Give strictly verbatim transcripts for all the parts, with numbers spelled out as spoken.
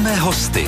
Máme hosty.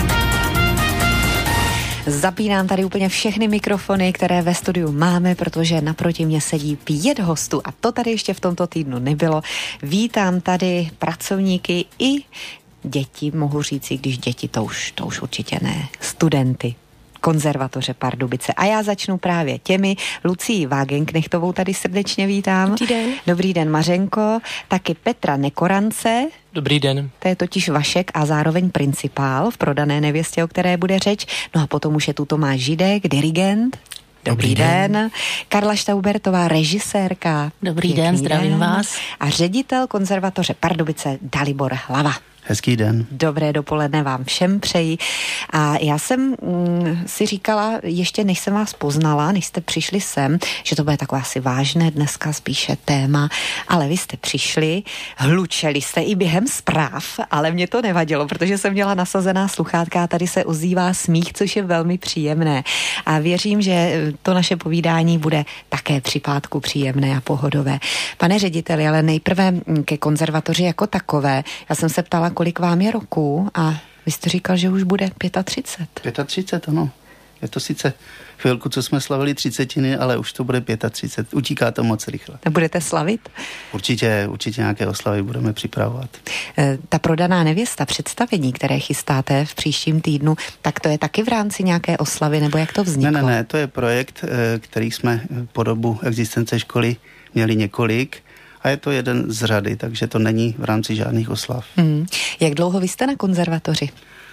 Zapínám tady úplně všechny mikrofony, které ve studiu máme, protože naproti mě sedí pět hostů a to tady ještě v tomto týdnu nebylo. Vítám tady pracovníky i děti, mohu říct, když děti to už, to už určitě ne, studenty Konzervatoře Pardubice. A já začnu právě těmi. Lucii Wagenknechtovou tady srdečně vítám. Dobrý den. Dobrý den, Mařenko. Taky Petra Nekorance. Dobrý den. To je totiž Vašek a zároveň principál v Prodané nevěstě, o které bude řeč. No a potom už je tu Tomáš Židek, dirigent. Dobrý, Dobrý den. den. Karla Štaubertová, režisérka. Dobrý Pěkný den, zdravím den. vás. A ředitel Konzervatoře Pardubice Dalibor Hlava. Hezký den. Dobré dopoledne vám všem přeji. A já jsem mm, si říkala, ještě než jsem vás poznala, než jste přišli sem, že to bude takové asi vážné dneska, spíše téma, ale vy jste přišli, hlučeli jste i během zpráv, ale mě to nevadilo, protože jsem měla nasazená sluchátka a tady se ozývá smích, což je velmi příjemné. A věřím, že to naše povídání bude také při pátku příjemné a pohodové. Pane řediteli, ale nejprve ke konzervatoři jako takové. Já jsem se ptala, kolik vám je roku a vy jste říkal, že už bude třicet pět. třicet pět, ano. Je to sice chvilku, co jsme slavili třicetiny, ale už to bude třicet pět. Utíká to moc rychle. A budete slavit? Určitě, určitě nějaké oslavy budeme připravovat. E, ta Prodaná nevěsta, představení, které chystáte v příštím týdnu, tak to je taky v rámci nějaké oslavy, nebo jak to vzniklo? Ne, ne, ne, to je projekt, který jsme po dobu existence školy měli několik. A je to jeden z řady, takže to není v rámci žádných oslav. Hmm. Jak dlouho vy jste na konzervatoři?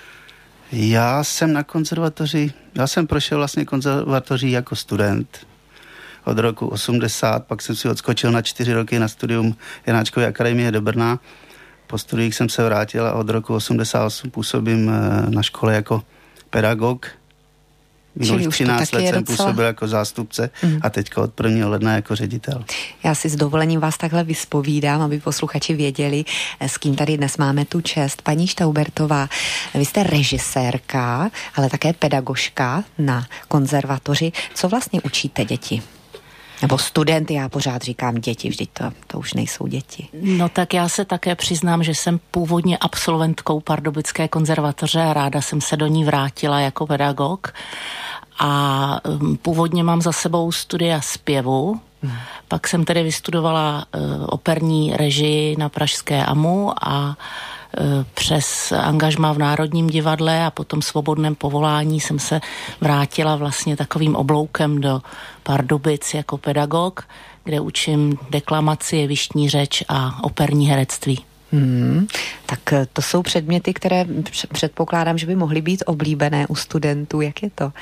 Já jsem na konzervatoři, já jsem prošel vlastně konzervatoří jako student od roku osmdesát, pak jsem si odskočil na čtyři roky na studium Janáčkovy akademie do Brna. Po studiích jsem se vrátil a od roku osmdesát osm působím na škole jako pedagog. Minulých třináct let jsem docela... působil jako zástupce mm. a teďka od prvního ledna jako ředitel. Já si s dovolením vás takhle vyspovídám, aby posluchači věděli, s kým tady dnes máme tu čest. Paní Štaubertová, vy jste režisérka, ale také pedagožka na konzervatoři. Co vlastně učíte děti? Nebo studenty, já pořád říkám děti, vždyť to, to už nejsou děti. No tak já se také přiznám, že jsem původně absolventkou Pardubické konzervatoře a ráda jsem se do ní vrátila jako pedagog. A um, původně mám za sebou studia zpěvu, hmm. pak jsem tedy vystudovala uh, operní režii na pražské AMU a přes angažmá v Národním divadle a potom svobodném povolání jsem se vrátila vlastně takovým obloukem do Pardubic jako pedagog, kde učím deklamaci, jevištní řeč a operní herectví. Hmm, tak to jsou předměty, které předpokládám, že by mohly být oblíbené u studentů. Jak je to?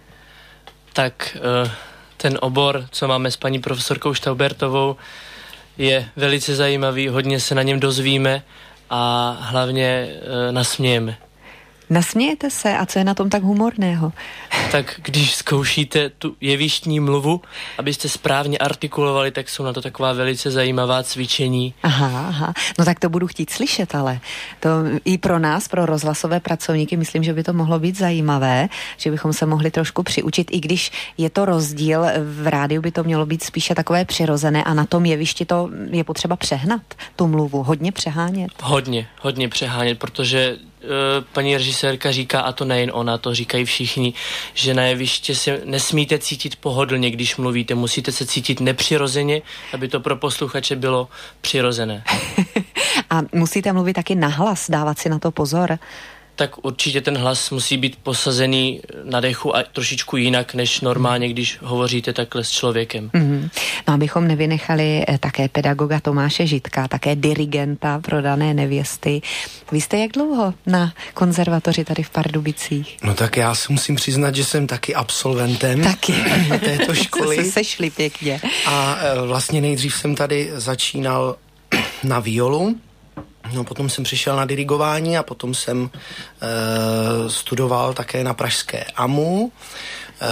Tak ten obor, co máme s paní profesorkou Štaubertovou, je velice zajímavý, hodně se na něm dozvíme a hlavně e, nasmějeme. Nasmějete se? A co je na tom tak humorného? Tak když zkoušíte tu jevištní mluvu, abyste správně artikulovali, tak jsou na to taková velice zajímavá cvičení. Aha, aha. No tak to budu chtít slyšet, ale to i pro nás, pro rozhlasové pracovníky, myslím, že by to mohlo být zajímavé, že bychom se mohli trošku přiučit, i když je to rozdíl, v rádiu by to mělo být spíše takové přirozené a na tom jevišti to je potřeba přehnat, tu mluvu, hodně přehánět. Hodně, hodně přehánět, protože paní režisérka říká, a to nejen ona, to říkají všichni, že na jeviště se nesmíte cítit pohodlně, když mluvíte, musíte se cítit nepřirozeně, aby to pro posluchače bylo přirozené. A musíte mluvit taky nahlas, dávat si na to pozor. Tak určitě ten hlas musí být posazený na dechu a trošičku jinak, než normálně, když hovoříte takhle s člověkem. Mm-hmm. No, abychom nevynechali také pedagoga Tomáše Židka, také dirigenta Prodané nevěsty. Vy jste jak dlouho na konzervatoři tady v Pardubicích? No tak já si musím přiznat, že jsem taky absolventem taky. této školy. Se sešli pěkně. A vlastně nejdřív jsem tady začínal na violu. No, potom jsem přišel na dirigování a potom jsem e, studoval také na pražské AMU e,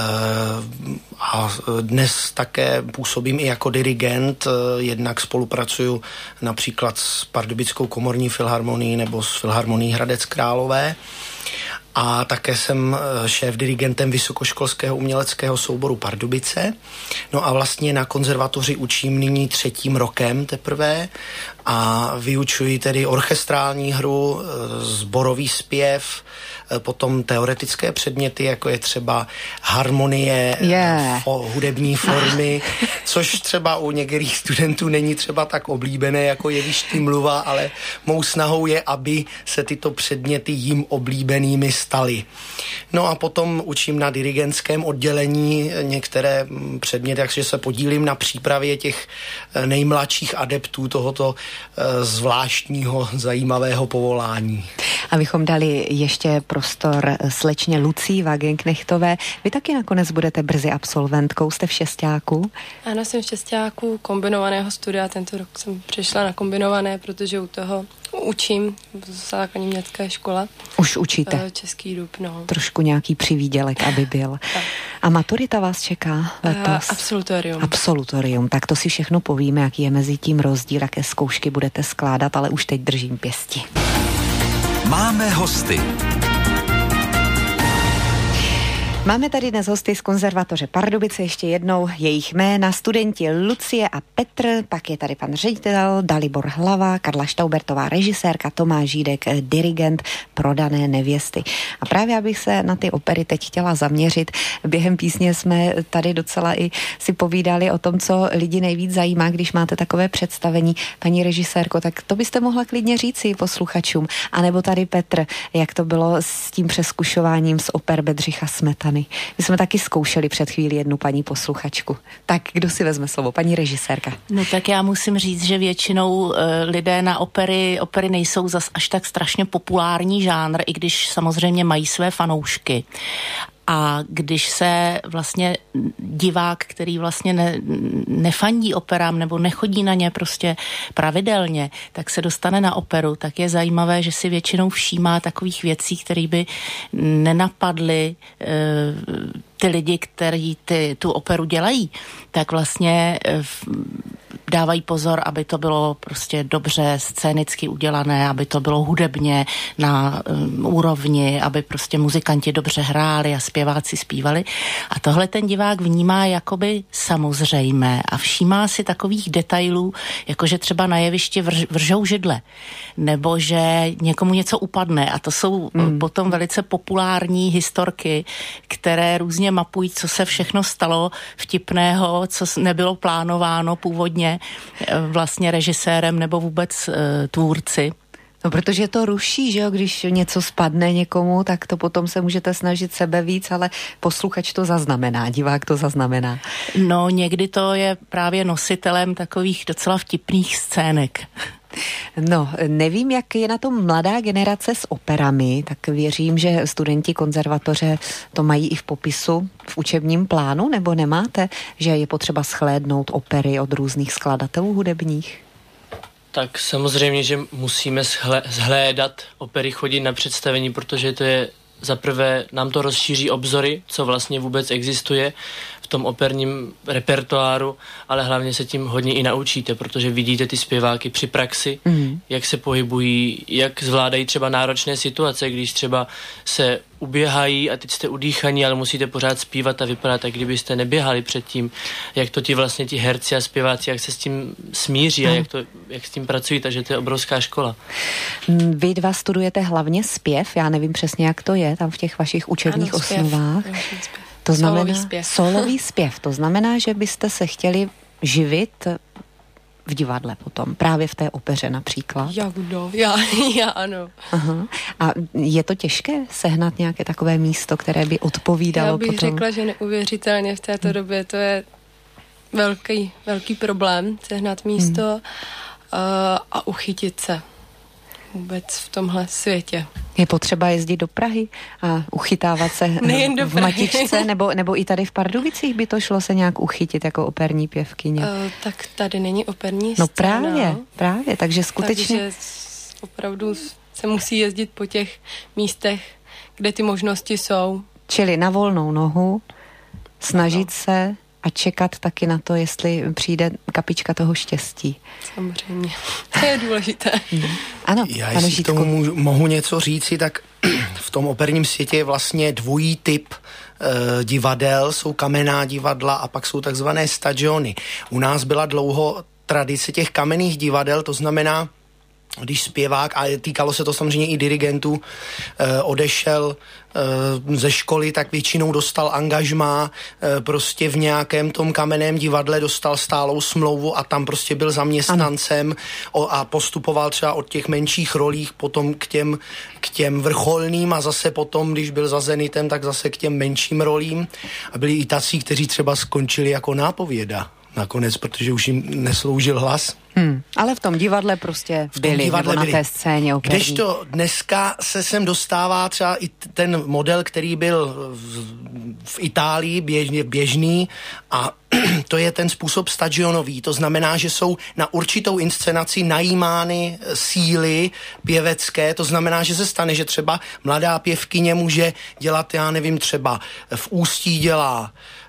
a dnes také působím i jako dirigent, e, jednak spolupracuju například s Pardubickou komorní filharmonií nebo s Filharmonií Hradec Králové. A také jsem šéf-dirigentem Vysokoškolského uměleckého souboru Pardubice. No a vlastně na konzervatoři učím nyní třetím rokem teprve a vyučuji tedy orchestrální hru, sborový zpěv, potom teoretické předměty, jako je třeba harmonie, yeah. fo, hudební formy, což třeba u některých studentů není třeba tak oblíbené, jako jevištní mluva, ale mou snahou je, aby se tyto předměty jim oblíbenými staly. No a potom učím na dirigentském oddělení některé předměty, takže se podílím na přípravě těch nejmladších adeptů tohoto zvláštního, zajímavého povolání. Abychom dali ještě prostor slečně Lucii Wagenknechtové. Vy taky nakonec budete brzy absolventkou, jste v šestáku? Ano, jsem v šestáku kombinovaného studia. Tento rok jsem přešla na kombinované, protože u toho učím v základní městské škole. Už učíte? Český Dub, no. Trošku nějaký přivídělek, aby byl. A maturita vás čeká letos? Absolutorium. Absolutorium. Tak to si všechno povíme, jaký je mezi tím rozdíl, jaké zkoušky budete skládat, ale už teď držím pěsti. Máme hosty. Máme tady dnes hosty z konzervatoře Pardubice, ještě jednou jejich jména, studenti Lucie a Petr, pak je tady pan ředitel Dalibor Hlava, Karla Štaubertová režisérka, Tomáš Žídek dirigent Prodané nevěsty. A právě abych se na ty opery teď chtěla zaměřit, během písně jsme tady docela i si povídali o tom, co lidi nejvíc zajímá, když máte takové představení. Paní režisérko, tak to byste mohla klidně říci posluchačům. A nebo tady Petr, jak to bylo s tím přeskušováním z oper Bedřicha Smetany. My jsme taky zkoušeli před chvíli jednu paní posluchačku. Tak kdo si vezme slovo? Paní režisérka. No tak já musím říct, že většinou uh, lidé na opery, opery nejsou zas až tak strašně populární žánr, i když samozřejmě mají své fanoušky. A když se vlastně divák, který vlastně ne, nefandí operám nebo nechodí na ně prostě pravidelně, tak se dostane na operu, tak je zajímavé, že si většinou všímá takových věcí, které by nenapadly e, ty lidi, kteří ty, tu operu dělají, tak vlastně e, dávají pozor, aby to bylo prostě dobře scénicky udělané, aby to bylo hudebně na um, úrovni, aby prostě muzikanti dobře hráli a zpěváci zpívali. A tohle ten divák vnímá jakoby samozřejmé a všímá si takových detailů, jako že třeba na jevišti vrž, vržou židle, nebo že někomu něco upadne. A to jsou mm. potom velice populární historky, které různě mapují, co se všechno stalo vtipného, co nebylo plánováno původně vlastně režisérem nebo vůbec uh, tvůrci. No, protože to ruší, že jo, když něco spadne někomu, tak to potom se můžete snažit sebe víc, ale posluchač to zaznamená, divák to zaznamená. No, někdy to je právě nositelem takových docela vtipných scének. No, nevím, jak je na tom mladá generace s operami, tak věřím, že studenti konzervatoře to mají i v popisu, v učebním plánu, nebo nemáte, že je potřeba shlédnout opery od různých skladatelů hudebních? Tak samozřejmě, že musíme zhlédat opery, chodit na představení, protože to je za prvé, nám to rozšíří obzory, co vlastně vůbec existuje v tom operním repertoáru, ale hlavně se tím hodně i naučíte, protože vidíte ty zpěváky při praxi, mm. jak se pohybují, jak zvládají třeba náročné situace, když třeba se uběhají a teď jste udýchaní, ale musíte pořád zpívat a vypadat, tak kdybyste neběhali předtím, jak to ti vlastně ti herci a zpěváci, jak se s tím smíří mm. a jak, to, jak s tím pracují, takže to je obrovská škola. Vy dva studujete hlavně zpěv, já nevím přesně, jak to je tam v těch vašich učebních ano, zpěv, osnovách. Zpěv. To znamená solový zpěv. solový zpěv. To znamená, že byste se chtěli živit v divadle potom, právě v té opeře například. Jak kdo? Já, já ano. Aha. A je to těžké sehnat nějaké takové místo, které by odpovídalo Já bych potom? řekla, že neuvěřitelně v této hmm. době to je velký, velký problém sehnat místo hmm. uh, a uchytit se vůbec v tomhle světě. Je potřeba jezdit do Prahy a uchytávat se Nejen v Matičce, nebo, nebo i tady v Pardubicích by to šlo se nějak uchytit jako operní pěvkyně? Uh, tak tady není operní No scéna. právě, právě, takže skutečně... Takže opravdu se musí jezdit po těch místech, kde ty možnosti jsou. Čili na volnou nohu, snažit no. se a čekat taky na to, jestli přijde kapička toho štěstí. Samozřejmě. To je důležité. Ano, já jestli k tomu můžu, mohu něco říci, tak v tom operním světě je vlastně dvojí typ e, divadel, jsou kamenná divadla a pak jsou takzvané stagiony. U nás byla dlouho tradice těch kamenných divadel, to znamená, když zpěvák, a týkalo se to samozřejmě i dirigentů, eh, odešel eh, ze školy, tak většinou dostal angažmá eh, prostě v nějakém tom kamenném divadle, dostal stálou smlouvu a tam prostě byl zaměstnancem o, a postupoval třeba od těch menších rolích potom k těm, k těm vrcholným a zase potom, když byl za Zenitem, tak zase k těm menším rolím. A byli i tací, kteří třeba skončili jako nápověda nakonec, protože už jim nesloužil hlas. Hmm, ale v tom divadle prostě v tom byli, divadle nebo na byli. té scéně operní. Kdežto dneska se sem dostává třeba i ten model, který byl v, v Itálii běžně, běžný a to je ten způsob stagionový. To znamená, že jsou na určitou inscenaci najímány síly pěvecké. To znamená, že se stane, že třeba mladá pěvkyně může dělat, já nevím, třeba v Ústí dělá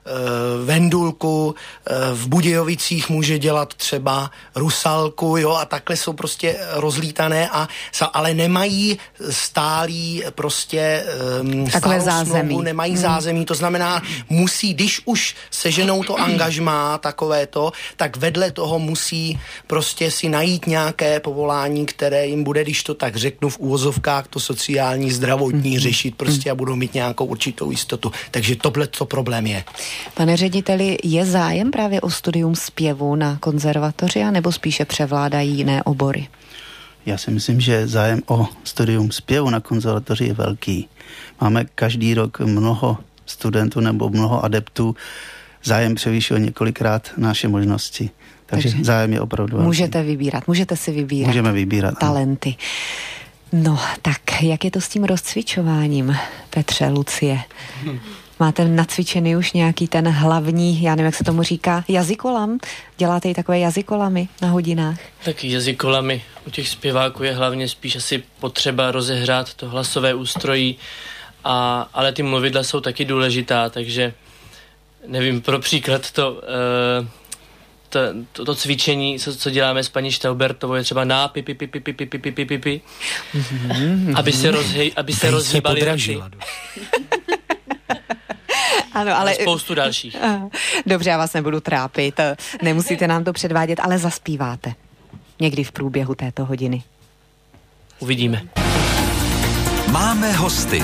Vendulku, v Budějovicích může dělat třeba Rusalku, jo, a takhle jsou prostě rozlítané, a, ale nemají stálý prostě takové zázemí. Smlouvu, nemají hmm. zázemí, to znamená, musí, když už seženou to angažmá takovéto, tak vedle toho musí prostě si najít nějaké povolání, které jim bude, když to tak řeknu v úvozovkách, to sociální, zdravotní hmm. řešit prostě a budou mít nějakou určitou jistotu. Takže tohle to problém je. Pane řediteli, je zájem právě o studium zpěvu na konzervatoři, anebo spíše převládají jiné obory? Já si myslím, že zájem o studium zpěvu na konzervatoři je velký. Máme každý rok mnoho studentů nebo mnoho adeptů. Zájem převýšil několikrát naše možnosti. Takže, Takže zájem je opravdu velký. Můžete vybírat, můžete si vybírat. Můžeme vybírat. Talenty. No, tak jak je to s tím rozcvičováním, Petře, Lucie? Hmm. Máte nacvičený už nějaký ten hlavní, já nevím, jak se tomu říká, jazykolam? Děláte i takové jazykolamy na hodinách? Tak jazykolamy u těch zpěváků je hlavně spíš asi potřeba rozehrát to hlasové ústrojí, a, ale ty mluvidla jsou taky důležitá, takže nevím, pro příklad to, uh, to, to, to cvičení, co, co děláme s paní Štaubertovou, je třeba na pi, pi, pi, pi, pi, pi, pi, pi, pi, pi, aby se, rozhej, aby se rozhýbaly noty. Ano, ale... A spoustu dalších. Dobře, já vás nebudu trápit, nemusíte nám to předvádět, ale zaspíváte někdy v průběhu této hodiny. Uvidíme. Máme hosty.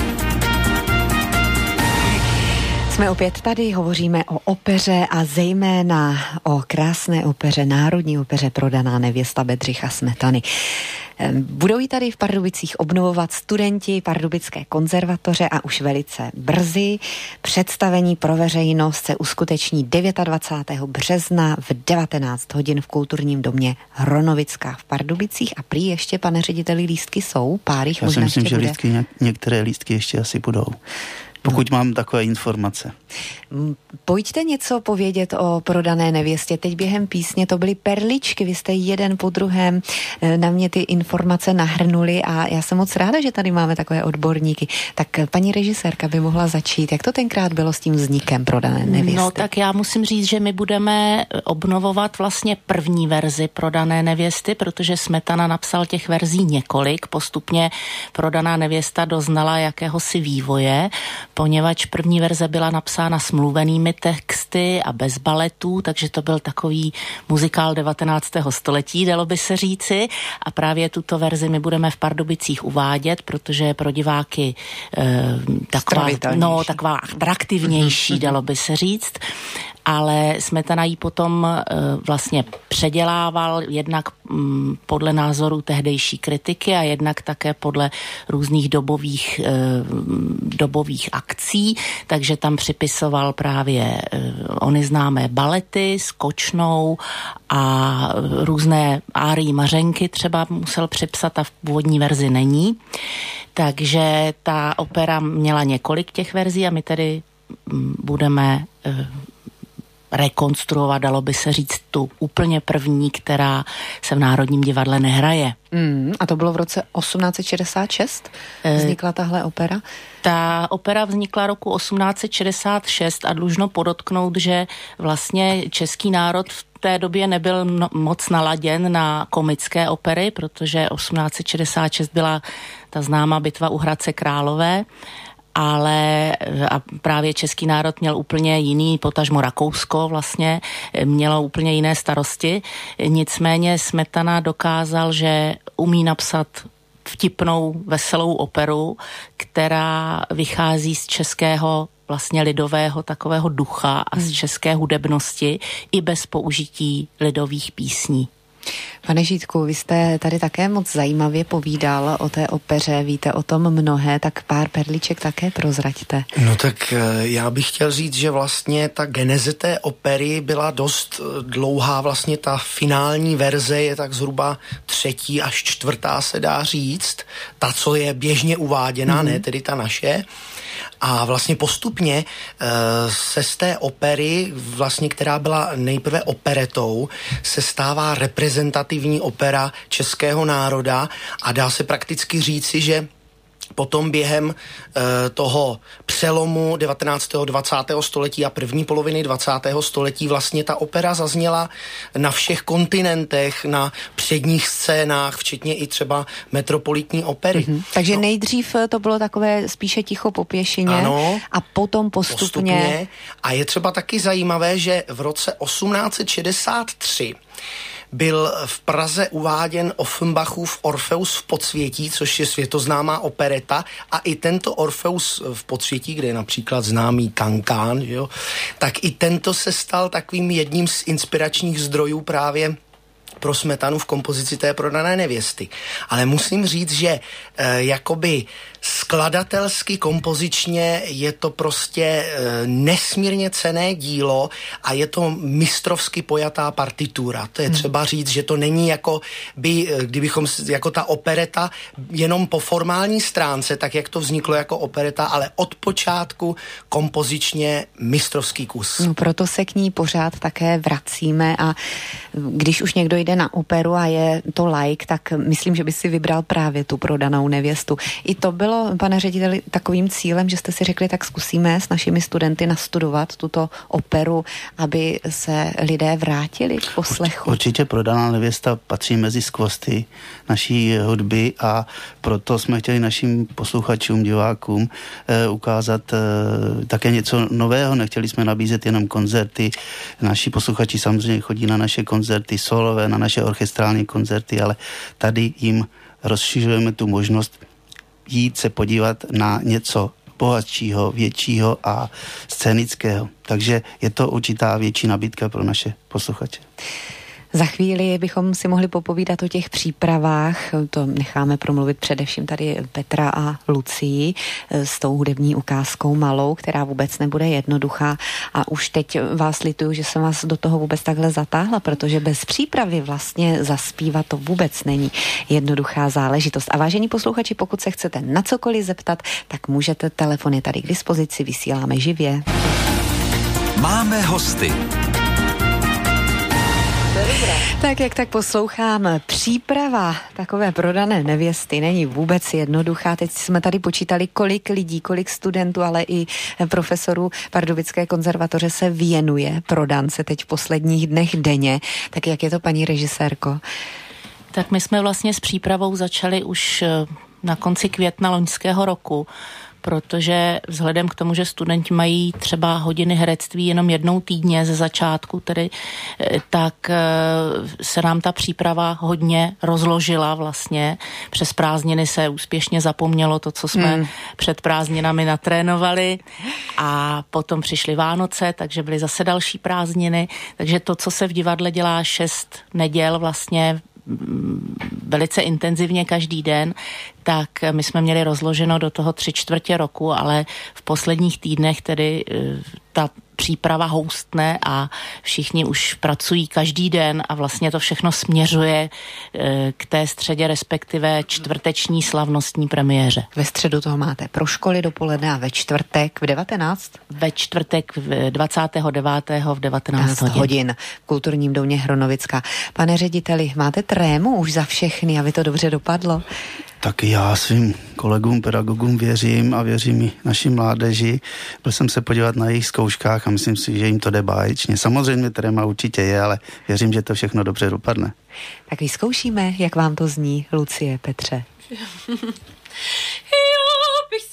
Jsme opět tady, hovoříme o opeře a zejména o krásné opeře, národní opeře Prodaná nevěsta Bedřicha Smetany. Budou ji tady v Pardubicích obnovovat studenti Pardubické konzervatoře a už velice brzy. Představení pro veřejnost se uskuteční dvacátého devátého března v devatenáct hodin v kulturním domě Hronovická v Pardubicích. A prý ještě, pane řediteli, lístky jsou? Pár jich Já možná si myslím, že bude. lístky, některé lístky ještě asi budou. Pokud no. mám takové informace. Pojďte něco povědět o Prodané nevěstě. Teď během písně to byly perličky, vy jste jeden po druhém na mě ty informace nahrnuli a já jsem moc ráda, že tady máme takové odborníky. Tak paní režisérka by mohla začít. Jak to tenkrát bylo s tím vznikem Prodané nevěsty? No tak já musím říct, že my budeme obnovovat vlastně první verzi Prodané nevěsty, protože Smetana napsal těch verzí několik. Postupně Prodaná nevěsta doznala jakéhosi vývoje, poněvadž první verze byla napsána smluvenými texty a bez baletů, takže to byl takový muzikál devatenáctého století, dalo by se říci, a právě tuto verzi my budeme v Pardubicích uvádět, protože je pro diváky eh, taková, no, taková atraktivnější, dalo by se říct. Ale Smetana ji potom e, vlastně předělával jednak m, podle názoru tehdejší kritiky a jednak také podle různých dobových, e, dobových akcí, takže tam připisoval právě e, ony známé balety s Kočnou a různé árii Mařenky třeba musel připsat a v původní verzi není. Takže ta opera měla několik těch verzí a my tedy m, budeme e, rekonstruovat, dalo by se říct, tu úplně první, která se v Národním divadle nehraje. Mm, a to bylo v roce osmnáct set šedesát šest? Vznikla tahle opera? Ta opera vznikla roku osmnáct set šedesát šest a dlužno podotknout, že vlastně český národ v té době nebyl no, moc naladěn na komické opery, protože osmnáct set šedesát šest byla ta známá bitva u Hradce Králové ale a právě český národ měl úplně jiný, potažmo Rakousko vlastně, mělo úplně jiné starosti. Nicméně Smetana dokázal, že umí napsat vtipnou, veselou operu, která vychází z českého vlastně lidového takového ducha a z české hudebnosti i bez použití lidových písní. Pane Žítku, vy jste tady také moc zajímavě povídal o té opeře, víte o tom mnohé, tak pár perliček také prozraďte. No tak já bych chtěl říct, že vlastně ta geneze té opery byla dost dlouhá, vlastně ta finální verze je tak zhruba třetí až čtvrtá, se dá říct, ta, co je běžně uváděná, mm. ne tedy ta naše. A vlastně postupně uh, se z té opery, vlastně, která byla nejprve operetou, se stává reprezentativní opera českého národa a dá se prakticky říci, že potom během uh, toho přelomu devatenáctého dvacátého století a první poloviny dvacátého století vlastně ta opera zazněla na všech kontinentech, na předních scénách, včetně i třeba metropolitní opery. Mm-hmm. Takže no. nejdřív to bylo takové spíše ticho po pěšině ano, a potom postupně... postupně. A je třeba taky zajímavé, že v roce osmnáct set šedesát tři byl v Praze uváděn Offenbachův Orfeus v Podsvětí, což je světoznámá opereta, a i tento Orfeus v Podsvětí, kde je například známý Kankán, jo, tak i tento se stal takovým jedním z inspiračních zdrojů právě pro Smetanu v kompozici té Prodané nevěsty. Ale musím říct, že e, jakoby skladatelsky, kompozičně je to prostě e, nesmírně cenné dílo a je to mistrovsky pojatá partitura. To je hmm. třeba říct, že to není jako by, kdybychom, jako ta opereta jenom po formální stránce, tak jak to vzniklo jako opereta, ale od počátku kompozičně mistrovský kus. No, proto se k ní pořád také vracíme a když už někdo jde na operu a je to like, tak myslím, že by si vybral právě tu Prodanou nevěstu. I to bylo, pane řediteli, takovým cílem, že jste si řekli, tak zkusíme s našimi studenty nastudovat tuto operu, aby se lidé vrátili k poslechu. Určitě Prodaná nevěsta patří mezi skvosty naší hudby a proto jsme chtěli našim posluchačům, divákům eh, ukázat eh, také něco nového. Nechtěli jsme nabízet jenom koncerty. Naši posluchači samozřejmě chodí na naše koncerty solové, na naše orchestrální koncerty, ale tady jim rozšiřujeme tu možnost jít se podívat na něco bohatšího, většího a scénického. Takže je to určitá větší nabídka pro naše posluchače. Za chvíli bychom si mohli popovídat o těch přípravách, to necháme promluvit především tady Petra a Lucii s tou hudební ukázkou malou, která vůbec nebude jednoduchá a už teď vás lituju, že jsem vás do toho vůbec takhle zatáhla, protože bez přípravy vlastně zaspívat to vůbec není jednoduchá záležitost. A vážení posluchači, pokud se chcete na cokoliv zeptat, tak můžete, telefon je tady k dispozici, vysíláme živě. Máme hosty. Tak jak tak poslouchám, příprava takové Prodané nevěsty není vůbec jednoduchá. Teď jsme tady počítali, kolik lidí, kolik studentů, ale i profesorů Pardubické konzervatoře se věnuje Prodance teď v posledních dnech denně. Tak jak je to, paní režisérko? Tak my jsme vlastně s přípravou začali už na konci května loňského roku, protože vzhledem k tomu, že studenti mají třeba hodiny herectví jenom jednou týdně ze začátku, tedy, tak se nám ta příprava hodně rozložila vlastně. Přes prázdniny se úspěšně zapomnělo to, co jsme hmm. před prázdninami natrénovali a potom přišly Vánoce, takže byly zase další prázdniny, takže to, co se v divadle dělá šest neděl vlastně velice intenzivně každý den, tak my jsme měli rozloženo do toho tři čtvrtě roku, ale v posledních týdnech tedy ta příprava houstne a všichni už pracují každý den a vlastně to všechno směřuje k té středě, respektive čtvrteční slavnostní premiéře. Ve středu toho máte pro školy dopoledne a ve čtvrtek v devatenáct? Ve čtvrtek v dvacátého devátého v devatenáct hodin. hodin v Kulturním domě Hronovická. Pane řediteli, máte trému už za všechny, aby to dobře dopadlo? Tak já svým kolegům, pedagogům věřím a věřím i naší mládeži. Byl jsem se podívat na jejich zkouškách a myslím si, že jim to jde báječně. Samozřejmě tréma určitě je, ale věřím, že to všechno dobře dopadne. Tak vyzkoušíme, jak vám to zní, Lucie, Petře. Já bych se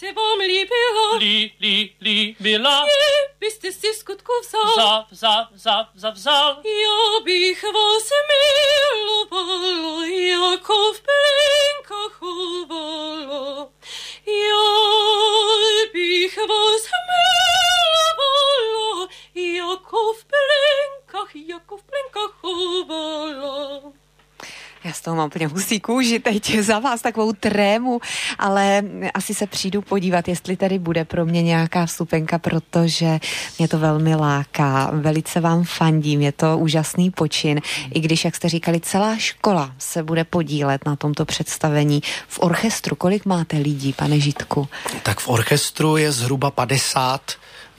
se vám líbila. Lí, lí, líbila. Je, byste si v skutku vzal. Za, za, za, za, vzal. Já bych vás milovala, jako v plenkách chovala. Já bych vás milovala, jako v plenkách, jako v plenkách chovala. Já z toho mám úplně husí kůži teď za vás, takovou trému, ale asi se přijdu podívat, jestli tady bude pro mě nějaká vstupenka, protože mě to velmi láká. Velice vám fandím, je to úžasný počin. I když, jak jste říkali, celá škola se bude podílet na tomto představení. V orchestru kolik máte lidí, pane Žitku? Tak v orchestru je zhruba padesát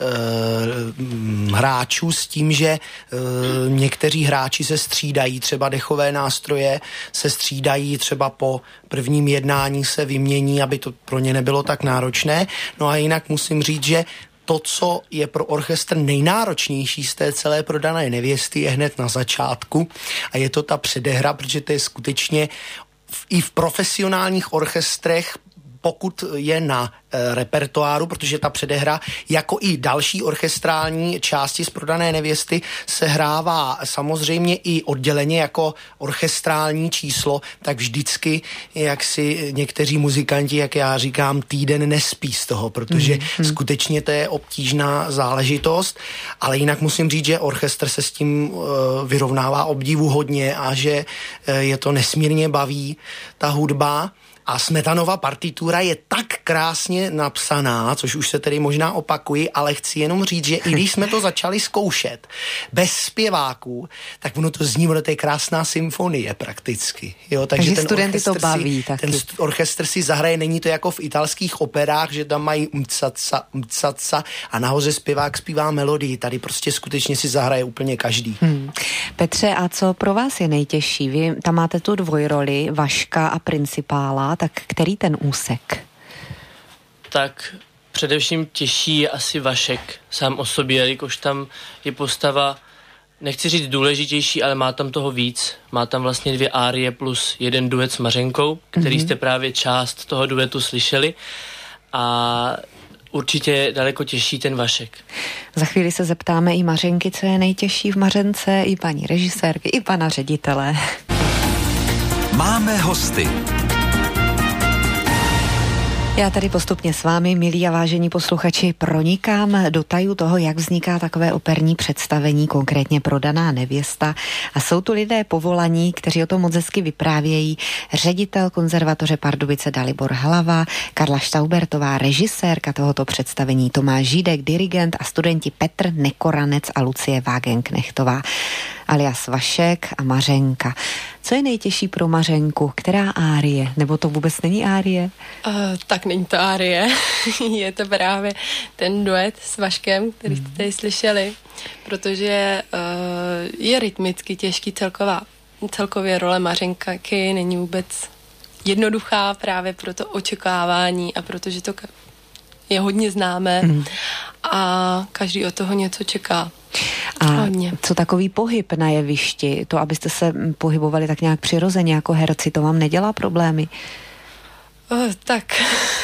hráčů s tím, že někteří hráči se střídají, třeba dechové nástroje se střídají, třeba po prvním jednání se vymění, aby to pro ně nebylo tak náročné. No a jinak musím říct, že to, co je pro orchestr nejnáročnější z té celé Prodané nevěsty, je hned na začátku a je to ta předehra, protože to je skutečně v, i v profesionálních orchestrech, pokud je na e, repertoáru, protože ta předehra, jako i další orchestrální části z Prodané nevěsty, se hrává samozřejmě i odděleně jako orchestrální číslo, tak vždycky, jak si někteří muzikanti, jak já říkám, týden nespí z toho, protože mm, skutečně to je obtížná záležitost, ale jinak musím říct, že orchestr se s tím e, vyrovnává obdivuhodně a že e, je to nesmírně baví, ta hudba. A Smetanova partitura je tak krásně napsaná, což už se tedy možná opakuji, ale chci jenom říct, že i když jsme to začali zkoušet bez zpěváků, tak ono to zní, ono to je krásná symfonie prakticky. Jo, takže, takže ten studenty to baví si, taky. Ten orchestr si zahraje, není to jako v italských operách, že tam mají mcaca, mcaca a nahoře zpěvák zpívá melodii. Tady prostě skutečně si zahraje úplně každý. Hmm. Petře, a co pro vás je nejtěžší? Vy tam máte tu dvojroli, Vaška a principála, tak který ten úsek? Tak především těžší je asi Vašek sám o sobě, jelikož tam je postava, nechci říct důležitější, ale má tam toho víc. Má tam vlastně dvě árie plus jeden duet s Mařenkou, který mm-hmm. jste právě část toho duetu slyšeli. A určitě je daleko těžší ten Vašek. Za chvíli se zeptáme i Mařenky, co je nejtěžší v Mařence, i paní režisérky, i pana ředitele. Máme hosty. Já tady postupně s vámi, milí a vážení posluchači, pronikám do tajů toho, jak vzniká takové operní představení, konkrétně Prodaná nevěsta. A jsou tu lidé povolaní, kteří o tom moc hezky vyprávějí. Ředitel konzervatoře Pardubice Dalibor Hlava, Karla Štaubertová, režisérka tohoto představení, Tomáš Žídek, dirigent a studenti Petr Nekoranec a Lucie Wagenknechtová, alias Vašek a Mařenka. Co je nejtěžší pro Mařenku? Která árie? Nebo to vůbec není árie? Uh, tak není to árie. Je to právě ten duet s Vaškem, který jste tady slyšeli, protože uh, je rytmicky těžký celková. Celkově role Mařenky není vůbec jednoduchá právě pro to očekávání a protože to je hodně známé mm. a každý od toho něco čeká. A hodně. Co takový pohyb na jevišti? To, abyste se pohybovali tak nějak přirozeně jako herci, to vám nedělá problémy? Oh, tak,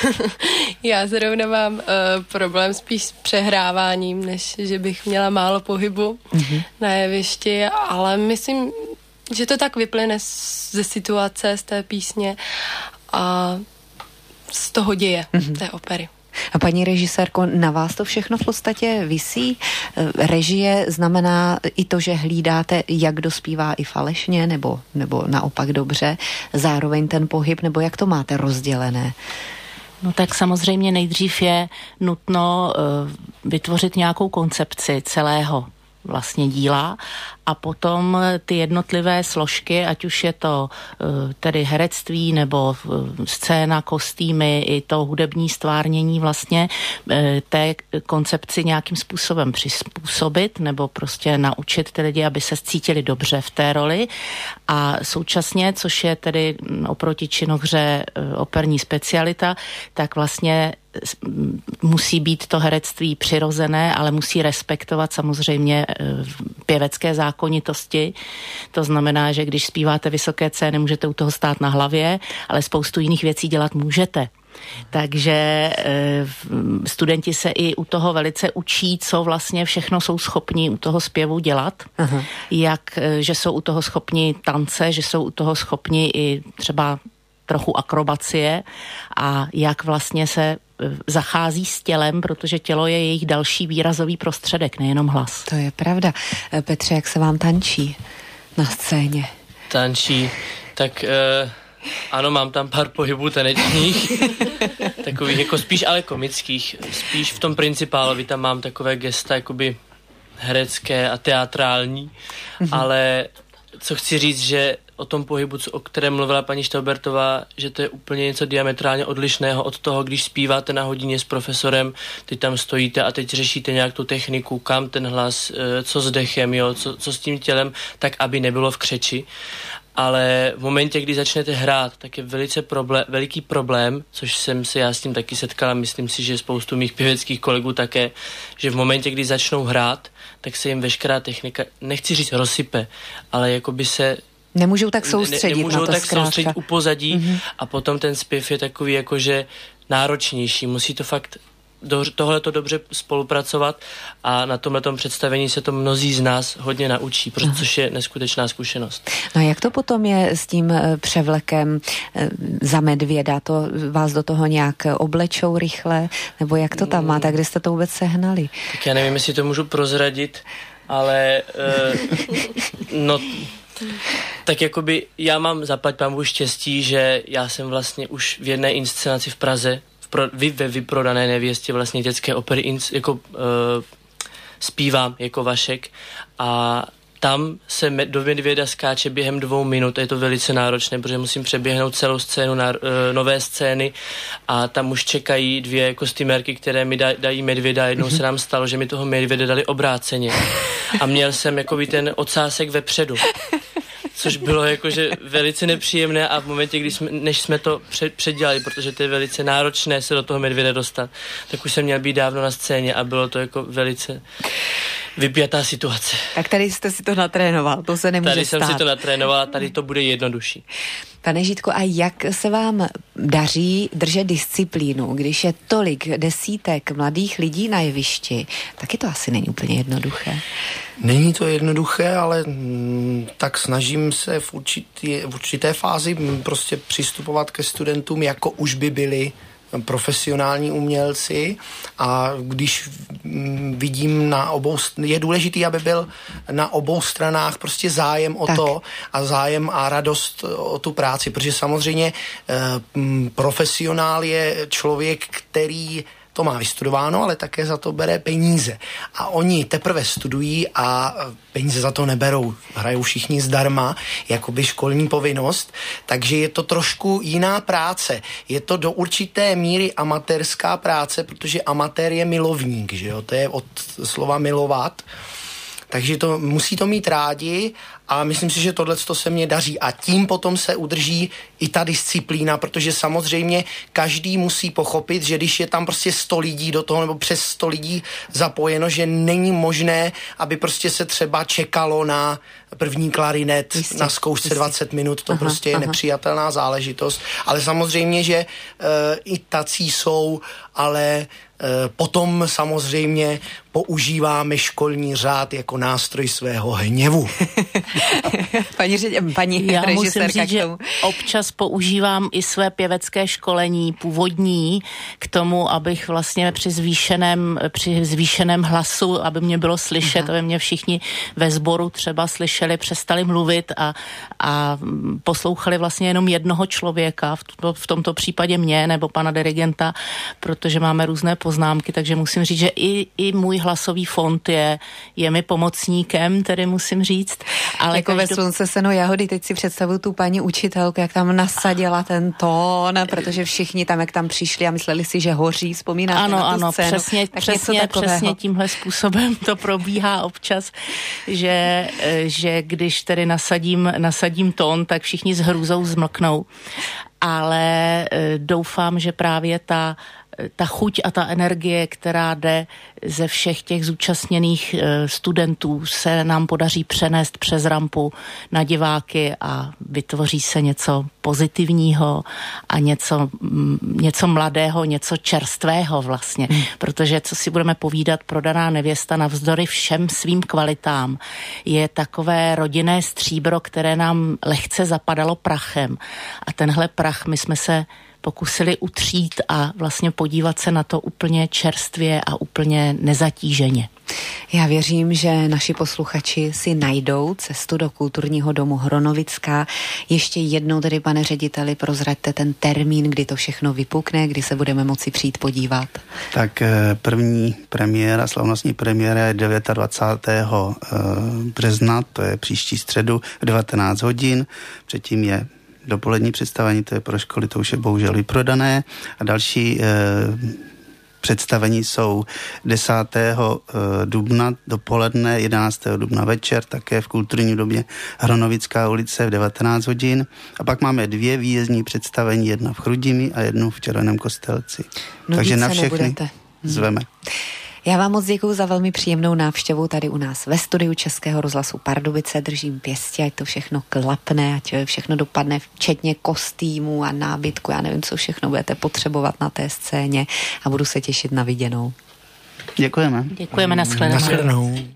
já zrovna mám uh, problém spíš s přehráváním, než že bych měla málo pohybu mm-hmm. na jevišti, ale myslím, že to tak vyplyne ze situace, z té písně a z toho děje mm-hmm. té opery. A paní režisérko, na vás to všechno v podstatě visí? Režie znamená i to, že hlídáte, jak kdo zpívá i falešně, nebo, nebo naopak dobře, zároveň ten pohyb, nebo jak to máte rozdělené? No tak samozřejmě nejdřív je nutno uh, vytvořit nějakou koncepci celého vlastně díla a potom ty jednotlivé složky, ať už je to uh, tedy herectví nebo uh, scéna, kostýmy i to hudební stvárnění vlastně uh, té koncepci nějakým způsobem přizpůsobit nebo prostě naučit ty lidi, aby se cítili dobře v té roli a současně, což je tedy oproti činohře uh, operní specialita, tak vlastně musí být to herectví přirozené, ale musí respektovat samozřejmě pěvecké zákonitosti. To znamená, že když zpíváte vysoké C, nemůžete u toho stát na hlavě, ale spoustu jiných věcí dělat můžete. Takže e, studenti se i u toho velice učí, co vlastně všechno jsou schopni u toho zpěvu dělat. Aha. Jak, e, že jsou u toho schopni tance, že jsou u toho schopni i třeba trochu akrobacie a jak vlastně se zachází s tělem, protože tělo je jejich další výrazový prostředek, nejenom hlas. To je pravda. Petře, jak se vám tančí na scéně? Tančí, tak uh, ano, mám tam pár pohybů tanečních, takových jako spíš ale komických, spíš v tom principálovi tam mám takové gesta jakoby herecké a teatrální, mm-hmm. ale co chci říct, že o tom pohybu, o kterém mluvila paní Štaubertová, že to je úplně něco diametrálně odlišného od toho, když zpíváte na hodině s profesorem, teď tam stojíte a teď řešíte nějak tu techniku, kam ten hlas, co s dechem, jo, co, co s tím tělem, tak aby nebylo v křeči. Ale v momentě, kdy začnete hrát, tak je velice problém, veliký problém, což jsem se já s tím taky setkala, myslím si, že spoustu mých pěveckých kolegů také, že v momentě, kdy začnou hrát, tak se jim veškerá technika, nechci říct rozsype, ale jako by se Nemůžou tak soustředit ne, nemůžou na to tak zkrátka. soustředit u pozadí mm-hmm. a potom ten zpěv je takový jakože náročnější. Musí to fakt do, tohleto dobře spolupracovat a na tomhletom představení se to mnozí z nás hodně naučí, protože což je neskutečná zkušenost. No a jak to potom je s tím převlekem za medvěda? To vás do toho nějak oblečou rychle? Nebo jak to tam máte? Kde jste to vůbec sehnali? Tak já nevím, jestli to můžu prozradit, ale uh, no tak jakoby já mám zaplať pánbůh štěstí, že já jsem vlastně už v jedné inscenaci v Praze, v pro, vy, ve vyprodané nevěstě vlastně dětské opery ins, jako uh, zpívám jako Vašek a tam se me, do medvěda skáče během dvou minut a je to velice náročné, protože musím přeběhnout celou scénu na uh, nové scény a tam už čekají dvě kostymérky, které mi da, dají medvěda. Jednou se nám stalo, že mi toho medvěda dali obráceně a měl jsem jakoby ten ocásek vepředu. Což bylo jakože velice nepříjemné a v momentě, když jsme, než jsme to před, předdělali, protože to je velice náročné se do toho medvěda dostat, tak už jsem měl být dávno na scéně a bylo to jako velice vypjatá situace. Tak tady jste si to natrénoval, to se nemůže tady stát. Tady jsem si to natrénoval a tady to bude jednodušší. Pane Žítko, a jak se vám daří držet disciplínu, když je tolik desítek mladých lidí na jevišti? Taky to asi není úplně jednoduché. Není to jednoduché, ale m, tak snažím se v, určitý, v určité fázi m, prostě přistupovat ke studentům, jako už by byli profesionální umělci a když vidím na obou, je důležitý, aby byl na obou stranách prostě zájem o tak. to a zájem a radost o tu práci, protože samozřejmě eh, profesionál je člověk, který to má vystudováno, ale také za to bere peníze. A oni teprve studují a peníze za to neberou. Hrajou všichni zdarma, jakoby školní povinnost, takže je to trošku jiná práce. Je to do určité míry amatérská práce, protože amatér je milovník, že jo? To je od slova milovat. Takže to, musí to mít rádi a myslím si, že tohleto se mně daří a tím potom se udrží i ta disciplína, protože samozřejmě každý musí pochopit, že když je tam prostě sto lidí do toho nebo přes sto lidí zapojeno, že není možné, aby prostě se třeba čekalo na první klarinet jistě, na zkoušce jistě. dvacet minut, to aha, prostě je aha. nepřijatelná záležitost, ale samozřejmě, že e, i tací jsou, ale e, potom samozřejmě používáme školní řád jako nástroj svého hněvu. paní paní Já musím říct, že občas používám i své pěvecké školení původní k tomu, abych vlastně při zvýšeném, při zvýšeném hlasu, aby mě bylo slyšet, aha. aby mě všichni ve sboru třeba slyšeli, přestali mluvit a, a poslouchali vlastně jenom jednoho člověka, v, to, v tomto případě mě nebo pana dirigenta, protože máme různé poznámky, takže musím říct, že i, i můj hlasový fond je, je mi pomocníkem, tedy musím říct. Ale jako každou... ve Slunce, seno, jahody, teď si představuju tu paní učitelku, jak tam nasadila ten tón, protože všichni tam, jak tam přišli a mysleli si, že hoří, vzpomínáte ano, na tu ano, scénu. Přesně, přesně, přesně tímhle způsobem to probíhá občas, že, že když tedy nasadím, nasadím tón, tak všichni s hrůzou zmlknou. Ale doufám, že právě ta ta chuť a ta energie, která jde ze všech těch zúčastněných studentů, se nám podaří přenést přes rampu na diváky a vytvoří se něco pozitivního a něco, něco mladého, něco čerstvého vlastně. Hmm. Protože, co si budeme povídat, Prodaná nevěsta navzdory všem svým kvalitám je takové rodinné stříbro, které nám lehce zapadalo prachem. A tenhle prach my jsme se pokusili utřít a vlastně podívat se na to úplně čerstvě a úplně nezatíženě. Já věřím, že naši posluchači si najdou cestu do Kulturního domu Hronovická. Ještě jednou tedy, pane řediteli, prozraďte ten termín, kdy to všechno vypukne, kdy se budeme moci přijít podívat. Tak první premiéra, slavnostní premiéra je dvacátého devátého března, to je příští středu v devatenáct hodin. Předtím je dopolední představení, to je pro školy, to už je bohužel vyprodané. A další eh, představení jsou desátého dubna dopoledne, jedenáctého dubna večer, také v Kulturním domě Hronovická ulice v devatenáct hodin. A pak máme dvě výjezdní představení, jedna v Chrudimi a jednu v Červeném Kostelci. No, takže na všechny nebudete. zveme. Já vám moc děkuju za velmi příjemnou návštěvu tady u nás ve studiu Českého rozhlasu Pardubice. Držím pěstí, ať to všechno klapne, ať všechno dopadne, včetně kostýmů a nábytku. Já nevím, co všechno budete potřebovat na té scéně a budu se těšit na viděnou. Děkujeme. Děkujeme, nashledanou. Nashledanou.